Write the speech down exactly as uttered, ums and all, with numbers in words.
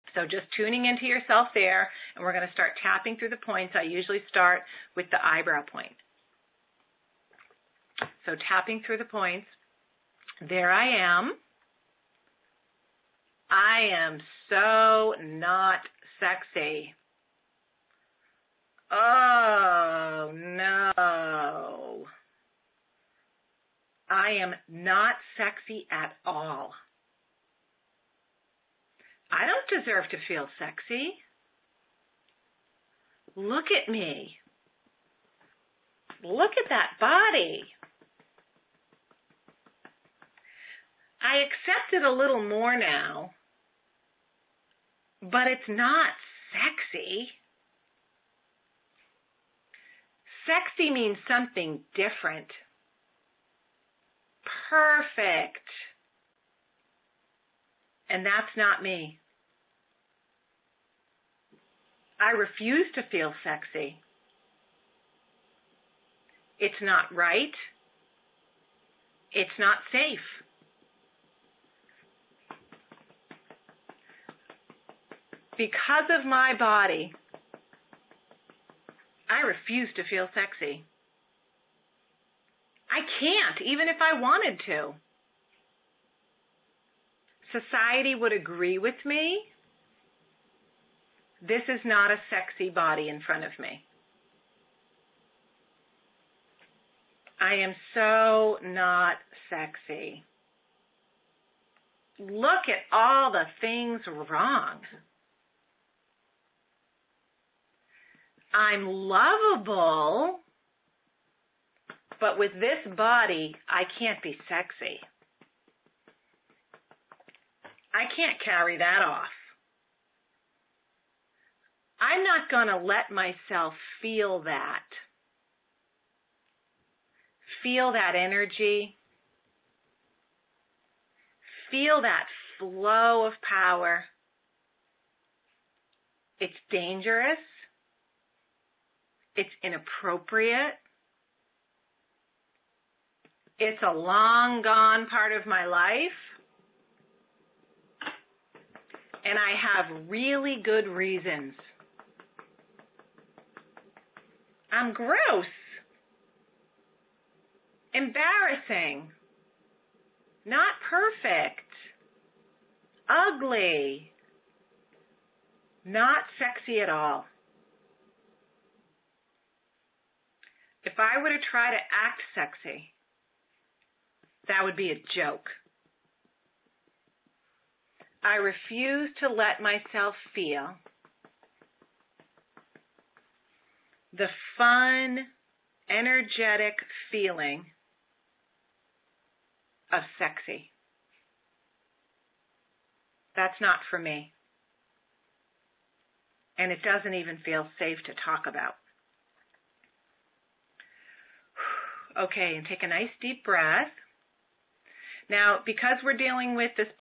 So just tuning into yourself there, and we're going to start tapping through the points. I usually start with the eyebrow point. So tapping through the points. There I am. I am so not sexy. Oh, no. I am not sexy at all. I don't deserve to feel sexy. Look at me. Look at that body. I accept it a little more now, but it's not sexy. Sexy means something different. Perfect. And that's not me. I refuse to feel sexy. It's not right. It's not safe. Because of my body, I refuse to feel sexy. I can't, even if I wanted to. Society would agree with me. This is not a sexy body in front of me. I am so not sexy. Look at all the things wrong. I'm lovable, but with this body, I can't be sexy. I can't carry that off. I'm not going to let myself feel that. Feel that energy. Feel that flow of power. It's dangerous. It's inappropriate. It's a long gone part of my life. And I have really good reasons. I'm gross. Embarrassing. Not perfect. Ugly. Not sexy at all. If I were to try to act sexy, that would be a joke. I refuse to let myself feel the fun, energetic feeling of sexy. That's not for me. And it doesn't even feel safe to talk about. Okay, and take a nice deep breath. Now, because we're dealing with this